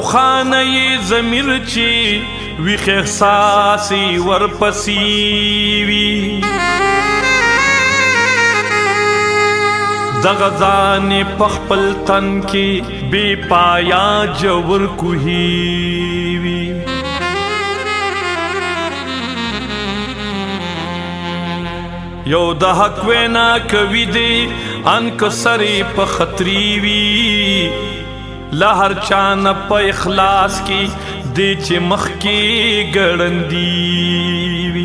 روخانه ضمیر چې ویښ احساس ورپسې وي دغه ځان په خپل تن کې بې پایا ژور کوهي وي یو د حق وینا کوي دی انکسرې په خطرې وي له هر چا نه په اخلاص کې دی چې مخکې ګړندي وي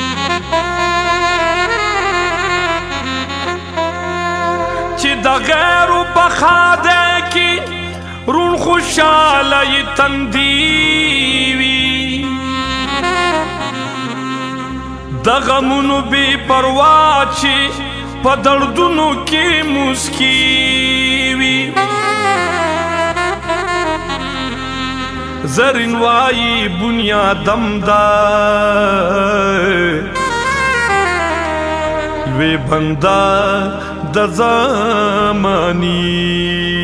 چې د غیرو په خاده کې رون خوشاله یې تندي وي د غمونو بې پروا چې په دردونو کې مسکي وي زرین وایي بنیادم دا لوی بنده د زماني